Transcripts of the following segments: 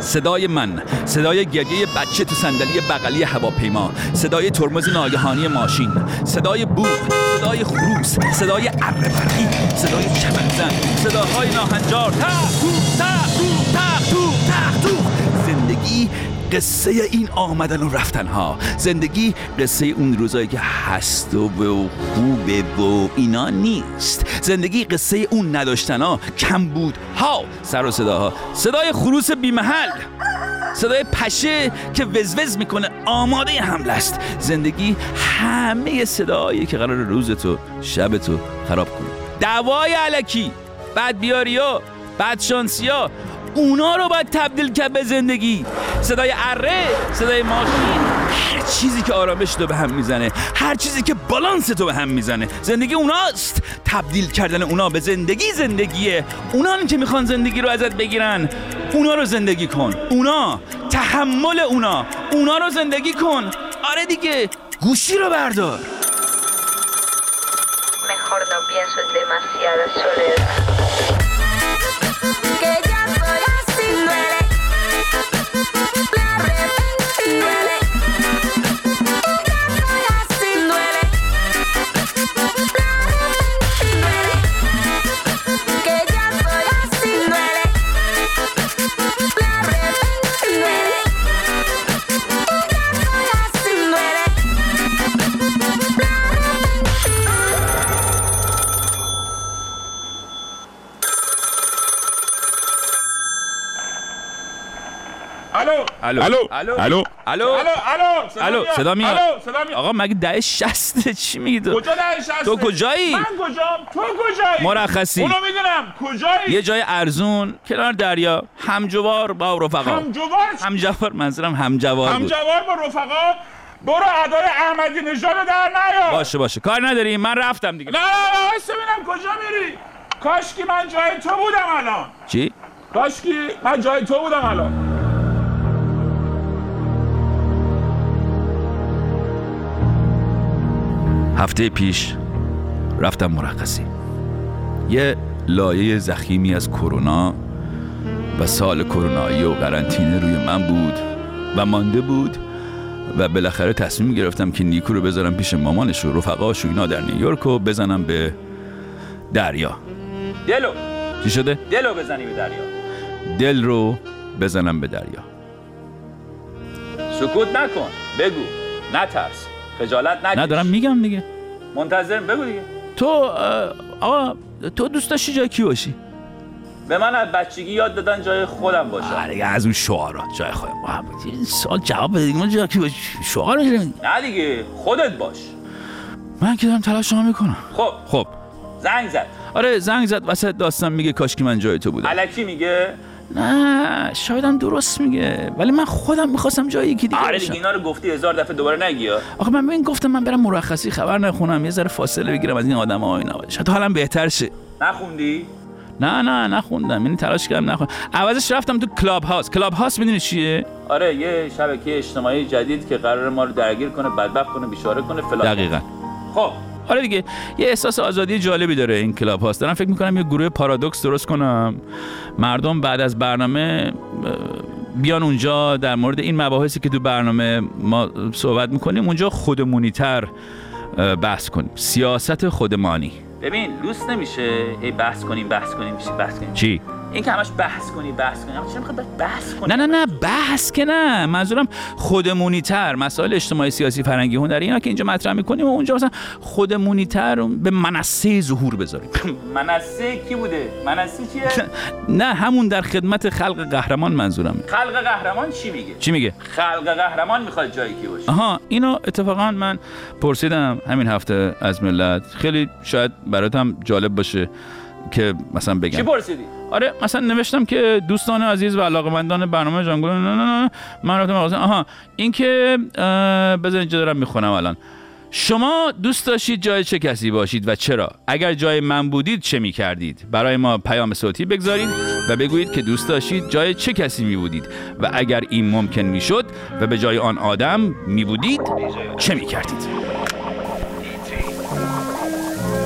صدای من، صدای گریه بچه تو صندلی بغلی هواپیما، صدای ترمز ناگهانی ماشین، صدای بوق، صدای خروس، صدای اره برقی، صدای چمنزن، صداهای ناهنجار، تق تو تق تو تق تو تق تو. زندگی قصه این آمدن و رفتن ها. زندگی قصه اون روزایی که هست و خوبه و اینا نیست. زندگی قصه اون نداشتن ها، کم بود ها، سر و صداها، صدای خروس بیمحل، صدای پشه که وزوز میکنه آماده حمله است. زندگی همه صدایی که قرار روزتو شبتو خراب کنه. دعوای الکی، بدبیاریا، بدشانسیا، اونا رو باید تبدیل کرد به زندگی. صدای اره، صدای ماشین، هر چیزی که آرامش تو به هم میزنه، هر چیزی که بالانس تو به هم میزنه، زندگی اوناست. تبدیل کردن اونا به زندگی زندگیه. اونان که میخوان زندگی رو ازت بگیرن، اونا رو زندگی کن. اونا، تحمل اونا رو زندگی کن. آره دیگه، گوشی رو بردار. Mejor no pienso en demasiada soledad. الو صدا میاد. آقا مگه 10:60 چی میگی تو؟ کجا 10:60؟ تو کجایی؟ من کجام؟ تو کجایی؟ مرخصی. اونو میدونم. کجایی؟ یه جای ارزون کنار دریا، همجوار با رفقا. همجوار منظورم همجوار بود. همجوار با رفقا. برو ادای احمدی نژاد در نیار. باشه کار نداری، من رفتم دیگه. نه واسه ببینم کجا میری. کاشکی من جای تو بودم الان. چی؟ کاشکی من جای تو بودم الان. هفته پیش رفتم مرخصی. یه لایه ضخیمی از کرونا و سال کرونایی و قرنطینه روی من بود و مانده بود و بالاخره تصمیم گرفتم که نیکو رو بذارم پیش مامانش و رفقاش و اینا در نیویورک و بزنم به دریا. دلو چی شده؟ دلو بزنی به دریا. دل رو بزنم به دریا. سکوت نکن، بگو، نترس، خجالت نکش. نه دارم میگم دیگه. منتظرم، بگو دیگه. تو دوست داشتی جای کی باشی؟ به من از بچگی یاد دادن جای خودم باشم. آره از اون شعارا جای خودم. این سوال جواب بده دیگه. من جای کی باشی؟ شعار میگم. نه دیگه، خودت باش. من که دارم تلاش میکنم. خب زنگ زد. آره زنگ زد، وسط داستان میگه کاش که من جای تو بودم. الکی میگه؟ نه شاید هم درست میگه، ولی من خودم میخواستم جای یکی دیگه آره دیگه اینا رو گفتی 1000 دفعه دوباره نگی. آخه من ببین گفتم من برم مرخصی، خبر نخونم، یه ذره فاصله بگیرم از این آدم‌ها و اینا، شاید حالم بهتر شه. نخوندی؟ نه نخوندم، یعنی تلاش کردم نخوندم. عوضش رفتم تو کلاب هاوس. میدونی چیه؟ آره یه شبکه اجتماعی جدید که قراره ما رو درگیر کنه، بدبخت کنه، بیچاره کنه فلان. دقیقاً. خب آره دیگه یه احساس آزادی جالبی داره این کلاب هاوس. دارم فکر میکنم یه گروه پارادوکس درست کنم، مردم بعد از برنامه بیان اونجا در مورد این مباحثی که تو برنامه ما صحبت میکنیم اونجا خودمونی‌تر بحث کنیم. سیاست خودمانی. ببین لوس نمیشه هی بحث کنیم. چی؟ این که همش بحث کنی. آخه چرا میخوای بحث کنی؟ نه بحث که نه، منظورم خودمونی‌تر. مسائل اجتماعی سیاسی فرهنگی هنری اینا که اینجا مطرح می‌کنیم و اونجا مثلا خودمونی‌تر به منصه ظهور بذاریم. منصه کی بوده؟ منصه چیه؟ نه همون در خدمت خلق قهرمان منظورم. خلق قهرمان چی میگه؟ خلق قهرمان میخواد جایی کی باشه؟ آها اینو اتفاقا من پرسیدم همین هفته از ملت. خیلی شاید براتم جالب باشه که مثلا بگم. چی پرسیدی؟ آره مثلا نوشتم که دوستان عزیز و علاقه‌مندان برنامه جانگل نه من رفتم این که بذارید اینجا دارم میخونم الان. شما دوست داشتید جای چه کسی باشید و چرا؟ اگر جای من بودید چه می‌کردید؟ برای ما پیام صوتی بگذارید و بگویید که دوست داشتید جای چه کسی می‌بودید و اگر این ممکن می‌شد و به جای آن آدم می‌بودید چه می‌کردید؟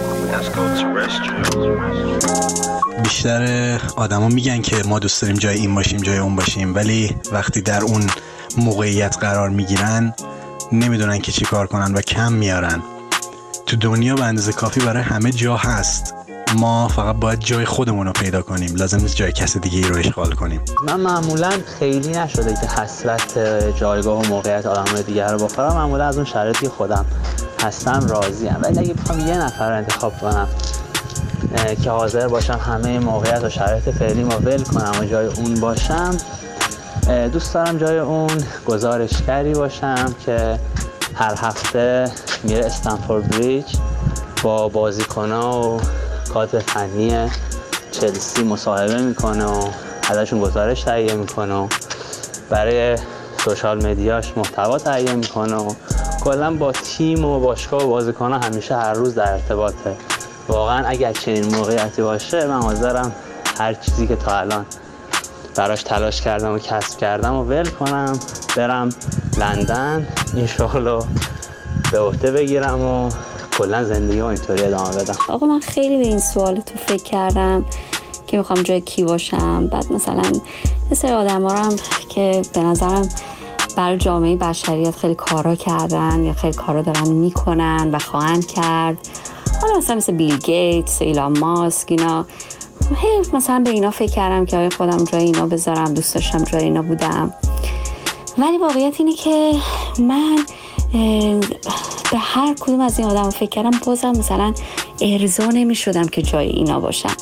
بیشتر آدما میگن که ما دوست داریم جای این باشیم جای اون باشیم، ولی وقتی در اون موقعیت قرار میگیرن نمیدونن که چی کار کنن و کم میارن. تو دنیا به اندازه کافی برای همه جا هست، ما فقط باید جای خودمون رو پیدا کنیم، لازم نیست جای کسی دیگه رو اشغال کنیم. من معمولا خیلی نشده که حسرت جایگاه و موقعیت آدم‌های دیگر رو بخورم، معمولا از اون شرایطی خودم هستم راضیم. ولی اگه بخوام یه نفر رو انتخاب کنم که حاضر باشم همه موقعیت و شرایط فعلی ما ول کنم و جای اون باشم، دوست دارم جای اون گزارشگری باشم که هر هفته میره استنفورد بریج با بازیکن‌ها و کادر فنی چلسی مصاحبه میکنه و ازشون گزارش تهیه میکنه و برای سوشال مدیاش محتوا تهیه میکنه و کلا با تیم و باشگاه و بازیکن‌ها همیشه هر روز در ارتباطه. واقعا اگر چنین موقعیتی باشه من حاضرم هر چیزی که تا الان براش تلاش کردم و کسب کردم و ول کنم، برم لندن این شغلو به عهده بگیرم و کلا زندگی رو اینطوری ادامه بدم. آقا من خیلی به این سوالتون فکر کردم که میخوام جای کی باشم. بعد مثلا یه سری آدم ها هم که به نظرم برای جامعه بشریت خیلی کارا کردن یا خیلی کارا دارن میکنن و خواهند کرد، حالا مثل بیل گیتس، ایلان ماسک، اینا مثلا به اینا فکر کردم که آیا خودم جای اینا بذارم، دوست داشتم جای اینا بودم. ولی واقعیت اینه که من به هر کدوم از این آدم فکر کردم بازم مثلا ارضا نمی شدم که جای اینا باشم.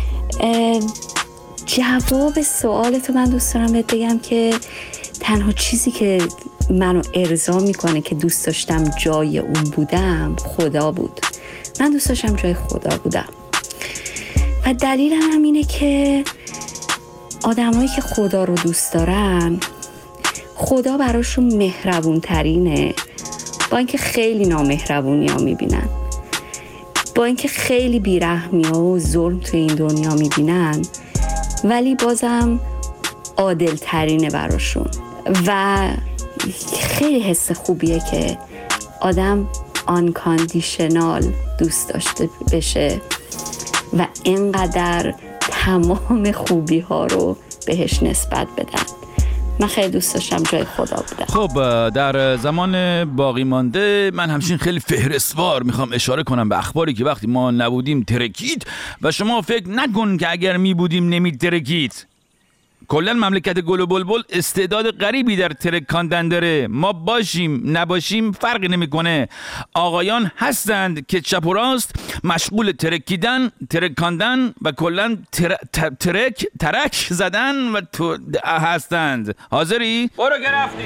جواب سوالتو من دوست دارم بهت بگم که تنها چیزی که منو ارضا میکنه که دوست داشتم جای اون بودم خدا بود. من دوست داشتم جای خدا بودم و دلیلم هم اینه که آدمایی که خدا رو دوست دارن خدا براشون مهربون ترینه، با اینکه خیلی نامهربونی ها میبینن، با اینکه خیلی بیرحمی ها و ظلم توی این دنیا میبینن، ولی بازم عادل ترینه براشون. و خیلی حس خوبیه که آدم آنکاندیشنال دوست داشته بشه و اینقدر تمام خوبی ها رو بهش نسبت بدن. من خیلی دوست داشتم جای خدا بودم. خب در زمان باقی مانده من همچنین خیلی فهرستوار میخوام اشاره کنم به اخباری که وقتی ما نبودیم ترکید و شما فکر نکن که اگر می بودیم نمی ترکید. کلا مملکت گل و بلبل استعداد غریبی در ترکاندن داره. ما باشیم نباشیم فرقی نمیکنه. آقایان هستند که چپ و راست مشغول ترکیدن، ترکاندن و کلا ترک زدن و هستند. حاضری؟ برو گرفتی.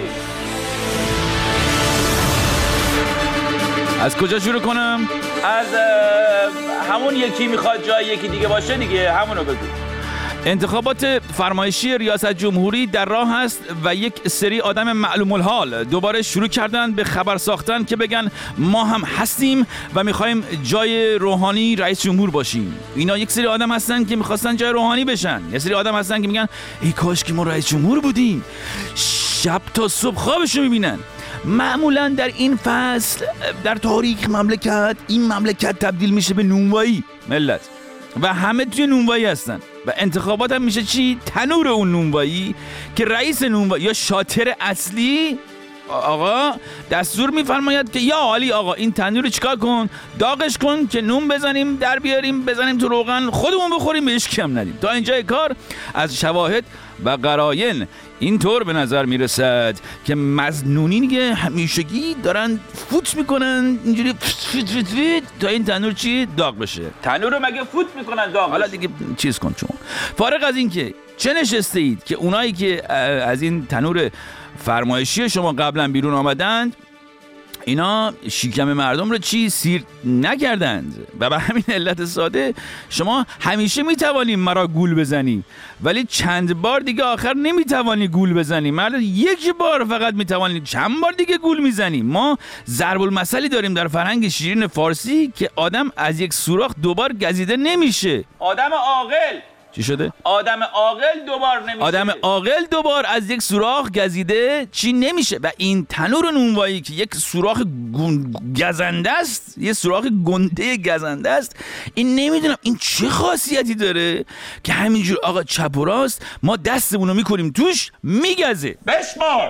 از کجا شروع کنم؟ از همون یکی میخواد جای یکی دیگه باشه دیگه، همونو بگو. انتخابات فرمایشی ریاست جمهوری در راه است و یک سری آدم معلوم الحال دوباره شروع کردن به خبر ساختن که بگن ما هم هستیم و میخوایم جای روحانی رئیس جمهور باشیم. اینا یک سری آدم هستن که میخواستن جای روحانی بشن. یک سری آدم هستن که میگن ای کاش که ما رئیس جمهور بودیم. شب تا صبح خوابشو میبینن. معمولا در این فصل در تاریخ مملکت این مملکت تبدیل میشه به نونوایی ملت و همه توی نونوایی هستن و انتخابات هم میشه چی؟ تنور اون نونوایی که رئیس نونوایی یا شاطر اصلی آقا دستور میفرماید که یا عالی آقا این تنور رو چیکار کن؟ داغش کن که نون بزنیم در بیاریم بزنیم تو روغن خودمون بخوریم بهش کم ندیم. تا اینجای کار از شواهد و قرائن اینطور به نظر میرسد که مظنونین که همیشگی دارن فوت میکنن اینجوری تا این تنور چی داغ بشه. تنور رو مگه فوت میکنن داغ؟ حالا دیگه چیز کن چون فارغ از این که چه نشسته اید که اونایی که از این تنور فرمایشی شما قبلا بیرون آمدند اینا شکم مردم رو چی سیر نکردند و به همین علت ساده شما همیشه میتوانی مرا گول بزنی ولی چند بار دیگه آخر نمیتوانی گول بزنی. مرد یک بار فقط میتوانی، چند بار دیگه گول میزنی. ما ضرب المثلی داریم در فرهنگ شیرین فارسی که آدم از یک سوراخ دوبار گزیده نمیشه. آدم عاقل چی شده؟ آدم عاقل دوبار نمیشه. آدم عاقل دوبار از یک سوراخ گزیده چی نمیشه. و این تنور نونوایی که یک سوراخ گزنده است، یه سوراخ گنده گزنده است، این نمیدونم این چه خاصیتی داره که همینجور آقا چپ و راست ما دستمون رو میکنیم توش میگزه. بشمار.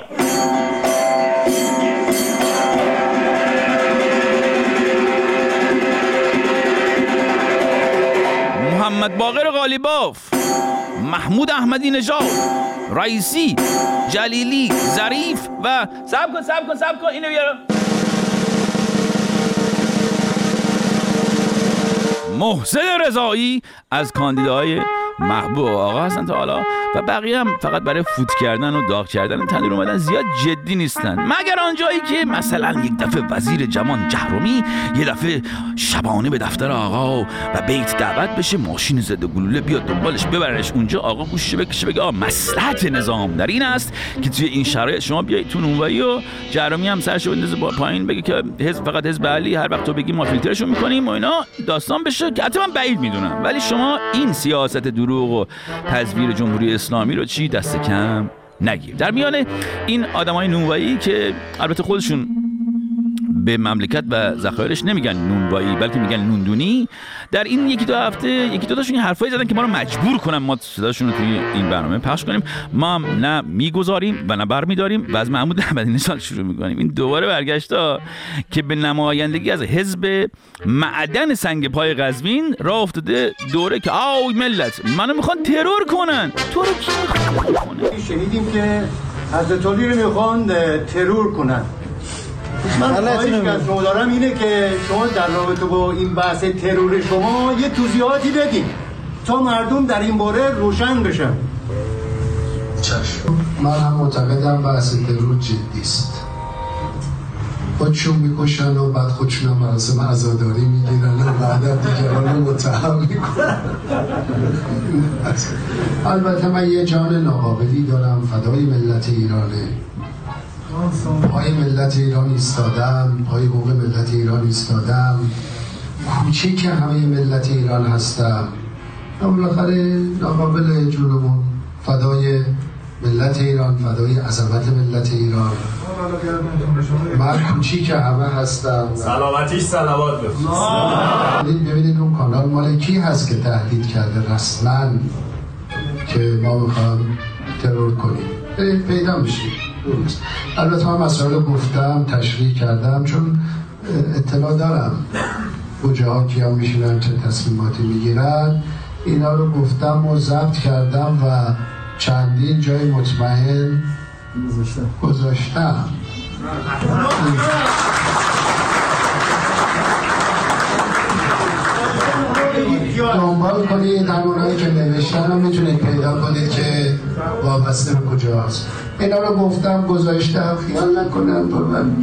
محمد باقر قالیباف، محمود احمدی نژاد، رئیسی، جلیلی، ظریف و صبر کن اینو بیارم. محسن رضایی از کاندیداهای محبوب آقا هستن تا حالا و بقیه هم فقط برای فوت کردن و داغ کردن تنور اومدن، زیاد جدی نیستن، مگر آنجایی که مثلا یک دفعه وزیر جوان جهرومی یه دفعه شبانه به دفتر آقا و بیت دعوت بشه، ماشین ضد گلوله بیاد دنبالش ببرش اونجا، آقا گوشش بکشه بگه مصلحت نظام در این است که توی این شرایط شما بیایید تو نونوایی و جهرومی هم سرشو بندازه پایین بگه که فقط حزب علی هر وقت تو بگی ما فیلترشو میکنیم و اینا داستان بشه، که حتی من بعید میدونم. ولی شما این سیاست دروغ و تزویر جمهوری اسلامی رو چی دست کم نگیر. در میان این آدمای نونوایی که البته خودشون به مملکت و ذخایرش نمیگن نونوایی بلکه میگن نوندونی، در این یکی دو هفته یکی دو تاشون حرفایی زدن که ما رو مجبور کنن ما صداشون رو توی این برنامه پخش کنیم. ما هم نه میگذاریم و نه برمیداریم و از محمود احمدی نژاد شروع میکنیم. این دوباره برگشتا که به نمایندگی از حزب معدن سنگ پای قزوین راه افتاده دوره که آی ملت منو میخوان ترور کنن. تو رو کی میخواد کنه؟ شنیدیم که حضرت علی رو میخوان ترور کنن. من خواهش که از شما دارم اینه که شما در رابطه با این بحث ترور شما یه توضیحاتی بدین تا مردم در این باره روشن بشن. چشم. من هم معتقدم بحث ترور جدی است. خودشون میکشن و بعد خودشون هم مراسم عزاداری میگیرن و بعد دیگران رو متهم میکنن. البته من یه جان ناقابلی دارم، فدای ملت ایرانه، پای ملت ایران ایستادم، پای حقوق ملت ایران ایستادم، کوچیک همه ملت ایران هستم، بالاخره ناقابل جونمون، فدای ملت ایران، فدای عظمت ملت ایران، من کوچیک همه هستم. سلامتیش صلوات بفرست. ببینید اون کانال مال کی هست که تهدید کرده رسما که ما میخوام ترور کنیم، پیدا میشیم. البته من مسائل رو گفتم، تشریح کردم، چون اطلاع دارم کجاها کیا میشینن چه تصمیماتی میگیرن، اینا رو گفتم و ضبط کردم و چندین جای مطمئن گذاشتم. دنبال کنید همونایی که نوشتن رو میتونید پیدا کنید که وابسته به کجاست. اینا رو گفتم گذاشتم، خیال نکنم با من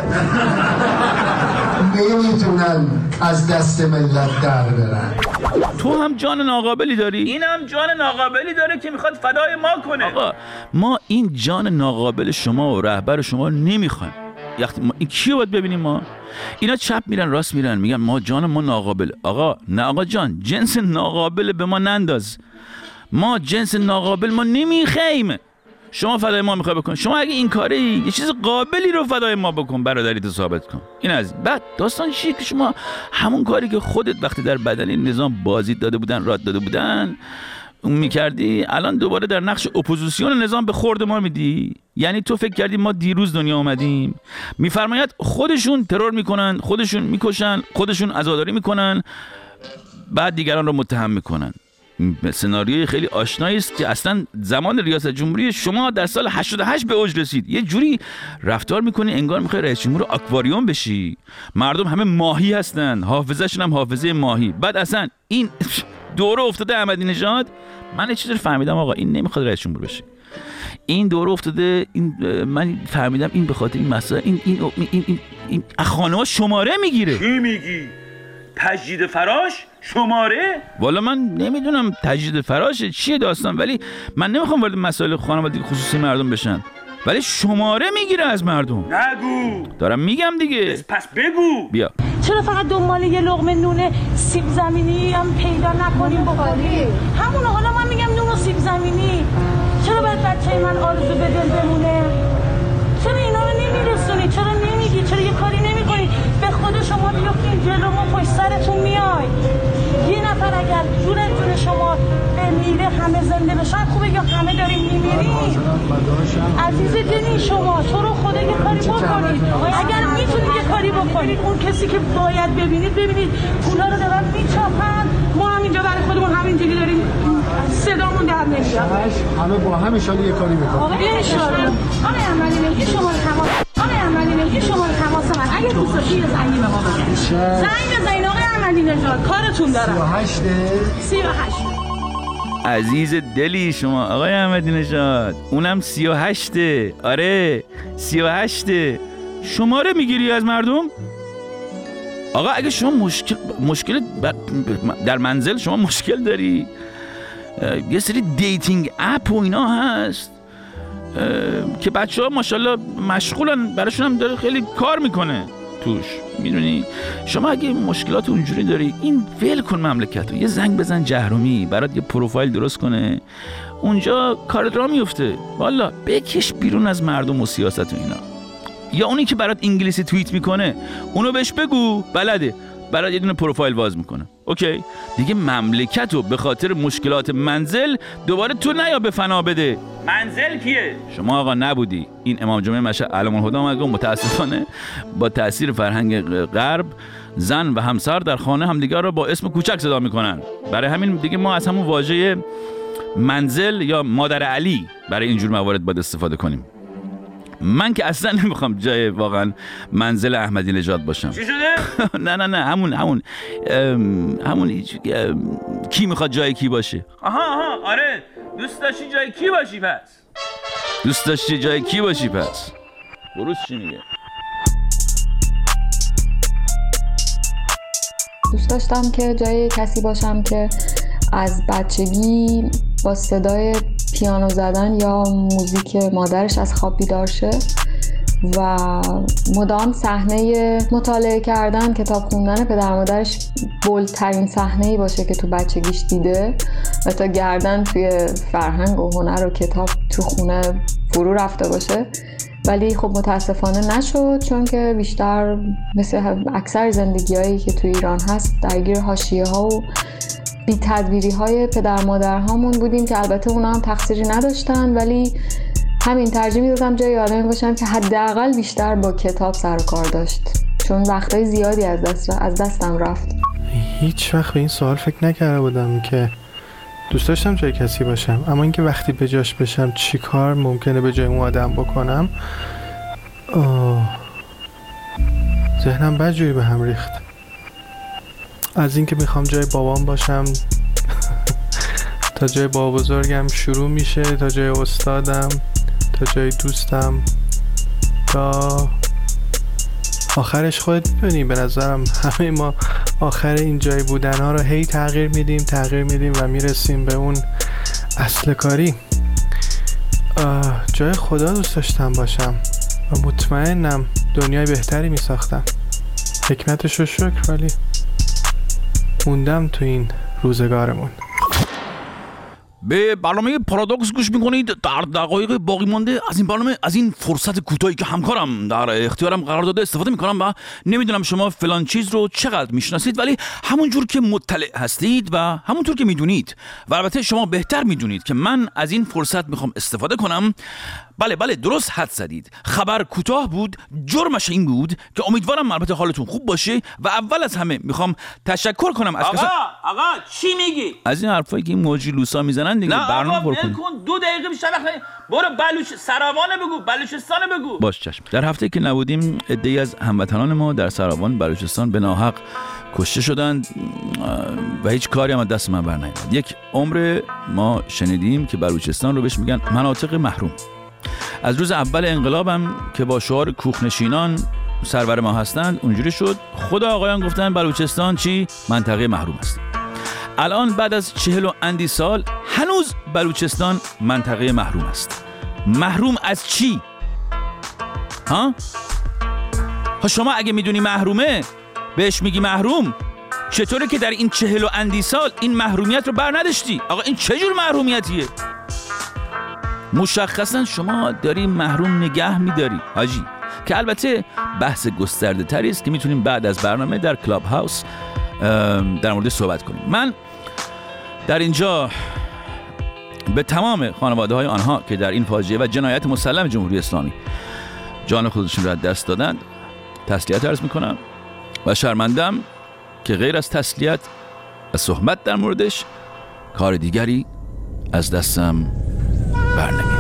نمیتونن از دست ملت در برن. تو هم جان ناقابلی داری؟ این هم جان ناقابلی داره که میخواد فدای ما کنه. آقا ما این جان ناقابل شما و رهبر شما نمیخوایم. این کیو باید ببینیم؟ ما اینا چپ میرن راست میرن میگن ما جان ما ناقابل. آقا نه آقا جان، جنس ناقابل به ما ننداز. ما جنس ناقابل ما نمیخوایم. شما فدای ما میخوای بکن. شما اگه این کاری یه چیز قابلی رو فدای ما بکن، برادریت ثابت کن. این از بعد داستان چیه که شما همون کاری که خودت وقتی در بدن این نظام بازی داده بودن، راد داده بودن اون میکردی، الان دوباره در نقش اپوزیسیون نظام به خورد ما میدی. یعنی تو فکر کردی ما دیروز دنیا اومدیم؟ میفرماید خودشون ترور میکنن، خودشون میکشن، خودشون عزاداری میکنن، بعد دیگران رو متهم میکنن. سناریوی خیلی آشنایی است که اصلا زمان ریاست جمهوری شما در سال 88 به اوج رسید. یه جوری رفتار میکنی انگار میخوای رئیس جمهور آکواریوم بشی. مردم همه ماهی هستن، حافظه‌شون هم حافظه ماهی. بعد اصلا این دوره افتاده احمدی نژاد. من یه چیزی فهمیدم آقا، این نمیخواد رئیس جمهور بشه. این دوره افتاده، این من فهمیدم این به خاطر این مسائل این خانه‌ها شماره میگیره. چی میگی؟ تجدید فراش شماره؟ والا من نمیدونم تجدید فراشه چیه داستان، ولی من نمیخوام وارد مسائل خانوادگی خصوصی مردم بشن، ولی شماره میگیره از مردم. نگو. دارم میگم دیگه. پس بگو. بیا. چرا فقط دنبال یه لقمه نون سیب زمینی هم پیدا نکنیم بخوریم؟ همون حالا من میگم نون و سیب زمینی. چرا باید بچه من آرزو به دل بمونه؟ چرا اینا رو نمیرسونی؟ چرا نمیگی؟ چرا یه کاری نمیکنی؟ به خود شما بیفتین جلو ما پشت سرتون میای. یه نفر اگر جون شما میره همه زنده بشن خوبه یا همه داریم میمیریم؟ عزیز دلی شما تو رو خدا یه کاری بکنید. اگر میتونید یه کاری بکنید اون کسی که باید ببینید پولا رو دارن میچاپن، ما هم اینجا برای خودمون همینجوری داریم صدامون در نمیاد. همه با هم انشالله یه کاری میکنیم. آقای انشالله. آقای احمدی نژاد شما تماس من اگه دوست داشتی یه زنگی به ما بزنید. زنگ بزنید آقای احمدی نژاد کارتون دارم. 38 عزیز دلی شما آقای احمدی نژاد، اونم 38. آره 38. شماره میگیری از مردم؟ آقا اگه شما مشکل در منزل شما مشکل داری، یه سری دیتینگ اپ و اینا هست که بچه ها ماشاءالله مشغولن، براشون هم داره خیلی کار میکنه توش، میدونی؟ شما اگه مشکلات اونجوری داری این ول کن مملکتو، یه زنگ بزن جهرومی برات یه پروفایل درست کنه، اونجا کارت راه میفته. والا بکش بیرون از مردم و سیاست و اینا. یا اونی که برات انگلیسی توییت میکنه اونو بهش بگو بلده، برات یه دونه پروفایل باز میکنه. اوکی دیگه مملکتو به خاطر مشکلات منزل دوباره تو نیا به فنا بده. منزل کیه؟ شما آقا نبودی. این امام جمعه مشهد علم الهدی مگه متاسفانه با تاثیر فرهنگ غرب زن و همسر در خانه همدیگر رو با اسم کوچک صدا میکنن. برای همین دیگه ما از همون واژه منزل یا مادر علی برای اینجور موارد باید استفاده کنیم. من که اصلا نمیخوام جای واقعا منزل احمدی نژاد باشم. چی شده؟ نه همون کی میخواد جای کی باشه؟ آها آره دوست داشتی جای کی باشی پس؟ بروز چی میگه؟ دوست داشتم که جای کسی باشم که از بچگی با صدای پیانو زدن یا موزیک مادرش از خواب بیدار شه و مدام صحنه مطالعه کردن، کتاب خوندن پدر مادرش بولدترین صحنه‌ای باشه که تو بچگیش دیده و تا گردن توی فرهنگ و هنر و کتاب تو خونه فرو رفته باشه. ولی خب متاسفانه نشد، چون که بیشتر مثل اکثر زندگی‌هایی که تو ایران هست درگیر حاشیه‌ها و بی تدبیری های پدر مادر هامون بودیم که البته اونا هم تقصیری نداشتن، ولی همین ترجیح میدادم جای آدمی باشم که حداقل بیشتر با کتاب سر و کار داشت، چون وقتای زیادی از دستم رفت. هیچ وقت به این سوال فکر نکرده بودم که دوست داشتم جای کسی باشم، اما اینکه وقتی به جاش بشم چی کار ممکنه به جای اون آدم بکنم، ذهنم بدجوری به هم ریخت. از اینکه میخوام جای بابام باشم تا جای بابا بزرگم شروع میشه، تا جای استادم، تا جای دوستم، تا آخرش خودت می‌بینی. به نظرم همه ما آخر این جای بودن ها رو هی تغییر میدیم و میرسیم به اون اصل کاری. جای خدا دوست داشتم باشم و مطمئنم دنیای بهتری میساختم. حکمتش رو شکر، ولی موندم تو این روزگارمون. به برنامه پارادوکس گوش میکنید. در دقایق باقی مانده از این برنامه، از این فرصت کوتاهی که همکارم در اختیارم قرار داده استفاده میکنم و نمیدونم شما فلان چیز رو چقدر میشناسید، ولی همونجور که مطلع هستید و همونطور که میدونید و البته شما بهتر میدونید که من از این فرصت میخوام استفاده کنم. بله درست حد زدید. خبر کوتاه بود، جرمش این بود که امیدوارم البته حالتون خوب باشه و اول از همه میخوام تشکر کنم از آقا چی میگی؟ از این حرفایی که این موجی لوسا میزنن دیگه. برنامه پر کن. 2 دقیقه بیشتر وقت برو سراوان بگو، بلوچستان بگو. باش چشم. در هفته که نبودیم عده‌ای از هموطنان ما در سراوان بلوچستان به ناحق کشته شدند و هیچ کاری هم از دست من برنیامد. یک عمر ما شنیدیم که بلوچستان رو بهش میگن مناطق محروم. از روز اول انقلابم که با شعار کوخنشینان سرور ما هستند اونجوری شد. خود آقایان گفتن بلوچستان چی؟ منطقه محروم است. الان بعد از 40 و اندی سال هنوز بلوچستان منطقه محروم است. محروم از چی؟ ها شما اگه میدونی محرومه بهش میگی محروم؟ چطوره که در این 40 و اندی سال این محرومیت رو بر نداشتی؟ آقا این چه جور محرومیتیه؟ مشخصا شما داری محروم نگه میداری حاجی، که البته بحث گسترده تری است که میتونیم بعد از برنامه در کلاب هاوس در مورد صحبت کنیم. من در اینجا به تمام خانواده های آنها که در این فاجعه و جنایت مسلم جمهوری اسلامی جان خودشون را از دست دادند تسلیت عرض میکنم و شرمندم که غیر از تسلیت و صحبت در موردش کار دیگری از دستم برنمیاد.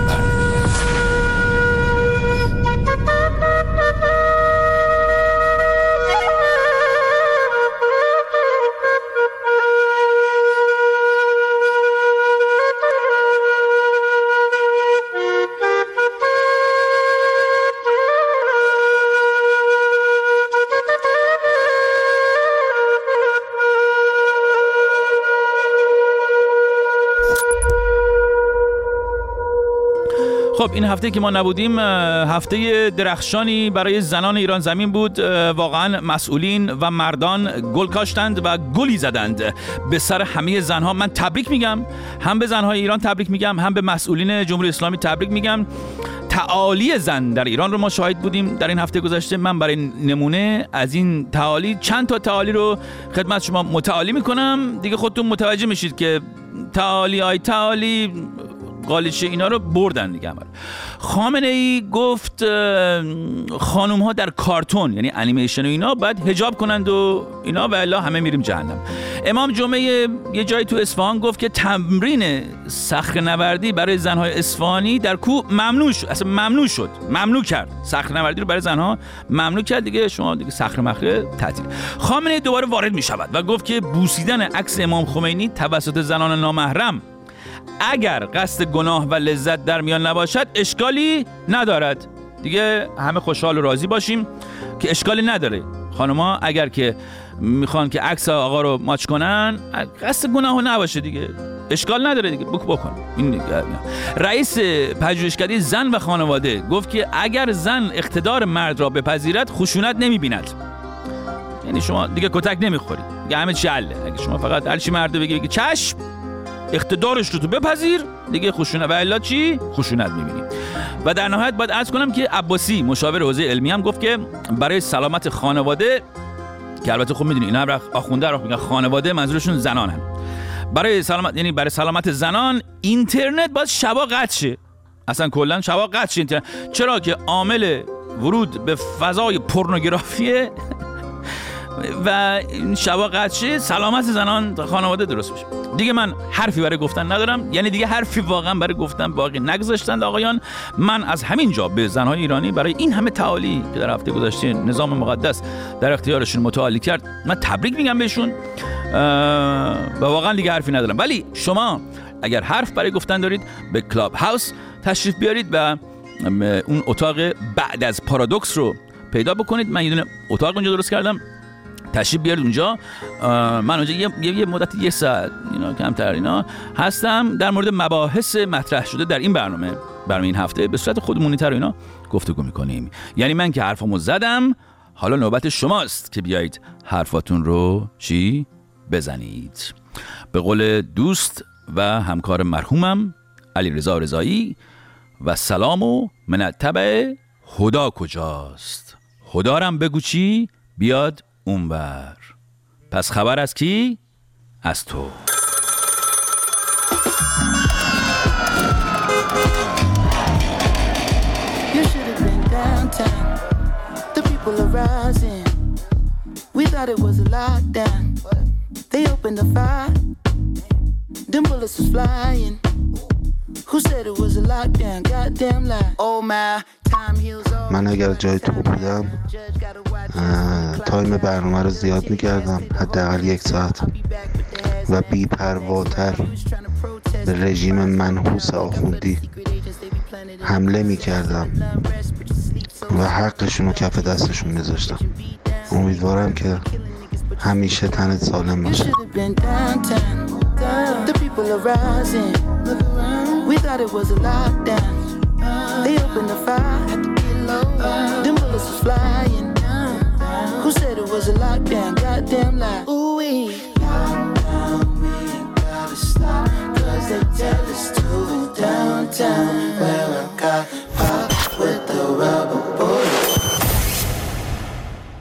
خب این هفته که ما نبودیم هفته درخشانی برای زنان ایران زمین بود. واقعا مسئولین و مردان گل کاشتند و گلی زدند به سر همه زنها. من تبریک میگم، هم به زنهای ایران تبریک میگم، هم به مسئولین جمهوری اسلامی تبریک میگم. تعالی زن در ایران رو ما شاهد بودیم در این هفته گذشته. من برای نمونه از این تعالی چند تا تعالی رو خدمت شما متعالی میکنم، دیگه خودتون متوجه میشید که تعالی قالیچه اینا رو بردن دیگه. خامنه ای گفت خانوم ها در کارتون یعنی انیمیشن و اینا باید حجاب کنند و اینا و الا همه میریم جهنم. امام جمعه یه جایی تو اصفهان گفت که تمرین صخره‌نوردی برای زنهای اصفهانی در کوه ممنوع شد. ممنوع کرد صخره‌نوردی رو برای زنها ممنوع کرد دیگه. شما دیگه صخره تعطیل. خامنه ای دوباره وارد میشود و گفت که بوسیدن عکس امام خمینی توسط زنان نامحرم اگر قصد گناه و لذت در میان نباشد اشکالی ندارد. دیگه همه خوشحال و راضی باشیم که اشکالی نداره. خانوما اگر که میخوان که عکس آقا رو ماچ کنن قصد گناه نباشه دیگه اشکال نداره دیگه بکن. این رئیس پژوهشکده زن و خانواده گفت که اگر زن اقتدار مرد را بپذیرد خشونت نمیبیند. یعنی شما دیگه کتک نمیخوری دیگه، همه چی حله. اگه شما فقط هر چی مرد بگه چشم اقتدارش رو تو بپذیر دیگه خشونت و الا چی؟ خشونت می‌بینیم. و در نهایت باید عرض کنم که عباسی مشاور حوزه علمی هم گفت که برای سلامت خانواده، که البته خب می‌دونی اینا آخونده رو میگن خانواده منظورشون زنانن، برای سلامت یعنی برای سلامت زنان اینترنت باید شبا قطع شه. اصلا کلا شبا قطع شه اینترنت، چرا که عامل ورود به فضای پورنوگرافیه و این شبا قطعه سلامت زنان خانواده درست بشه. دیگه من حرفی برای گفتن ندارم، یعنی دیگه حرفی واقعا برای گفتن باقی نگذاشتند آقایان. من از همین جا به زنهای ایرانی برای این همه تعالی که در هفته گذشته نظام مقدس در اختیارشون متعالی کرد من تبریک میگم بهشون و واقعا دیگه حرفی ندارم. ولی شما اگر حرف برای گفتن دارید به کلاب هاوس تشریف بیارید و اون اتاق بعد از پارادوکس رو پیدا بکنید. من یه دونه اتاق اونجا درست کردم، تشریف بیارید اونجا. من اونجا یه مدت 1 ساعت اینا کمتر اینا هستم در مورد مباحث مطرح شده در این برنامه این هفته به صورت خودمونی‌تر و اینا گفتگو می‌کنیم. یعنی من که حرفمو زدم، حالا نوبت شماست که بیایید حرفاتون رو بزنید. به قول دوست و همکار مرحومم علیرضا رضایی و سلام و منتبه خدا کجاست؟ خدارم بگو چی بیاد اونور. پس خبر از کی؟ از تو. You should have been downtown. The people are rising. We thought it was a lockdown. They opened the fire. Them bullets was flying. Who said it was a lockdown? Goddamn lie. Oh my. من اگر جای تو بودم تایم برنامه رو زیاد می‌کردم، حداقل 1 ساعت، و بی‌پرواتر به رژیم منحوس آخوندی حمله می‌کردم و حقشون رو کف دستشون می‌ذاشتم. امیدوارم که همیشه تنت سالم باشه. They opened the fire. Them bullets was flying. Who said it was a lockdown? damn lie. Ooh-wee. Lockdown, we ain't gotta stop, 'cause they tell us to. Downtown,